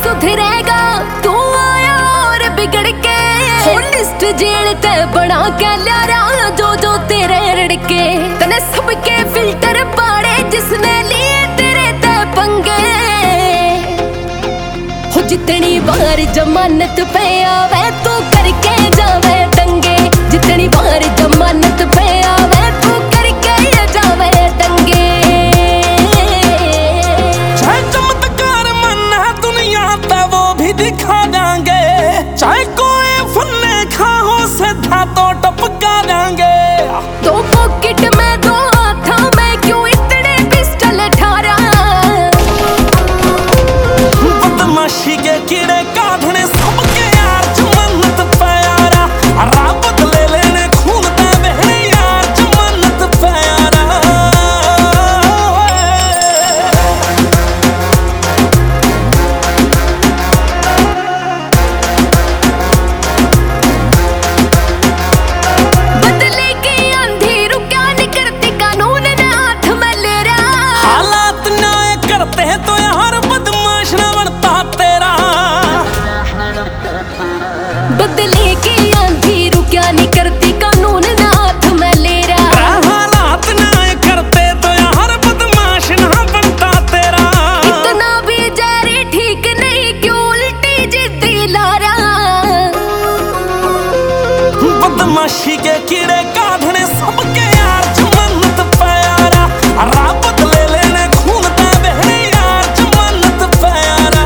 सुधरेगा तू आया और बिगड़ के। हो लिस्ट जेल ते बना के लिया जो जो तेरे रड़के। तने सबके फिल्टर पाड़े जिसने लिए तेरे ते पंगे। हो जितनी बार जमानत पे आवे तू करके जावे दंगे। जितनी बार जमानत पे आवे तू करके जावे दंगे। चाहे चमत्कार मन्ना दुनिया ता वो भी दिखा देंगे। चाहे कोई फन्ने खाओ सीधा तो टपका देंगे। दो पॉकेट में दो हाथा में क्यों इतने पिस्टल ठारा। बदमाशी के कीड़े काटने सबके यार जमानत पे यारा। रब ले लेने खून दा बहने यार जमानत पे यारा। बदले की आंधी रुका नहीं करती कानून ने हाथ में ले रहा। हालात न्याय करते हैं तो यार बदमाश ना बनता तेरा। बदले की आंधी रुका नहीं करती कानून ने हाथ में ले रहा। हालात न्याय करते तो यार बदमाश ना बनता तेरा। इतना भी जहरी ठीक नहीं क्यों उल्टी जिद्दी लारा। बदमाशी के कीड़े काटने सबके यार जमानत पे यारा। रब ले लेने खून दा बहने यार जमानत पे यारा।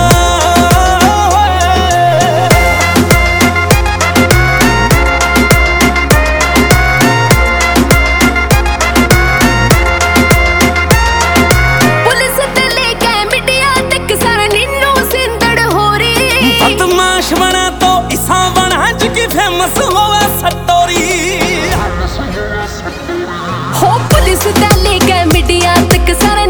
पुलिस ते लेके मीडिया तक सारा निन्नू सिंदड़ हो रही। बदमाश बना तो इसा बना जिकी फेमस होवे सटोरी। हो पुलिस ते लेके मीडिया तक सारा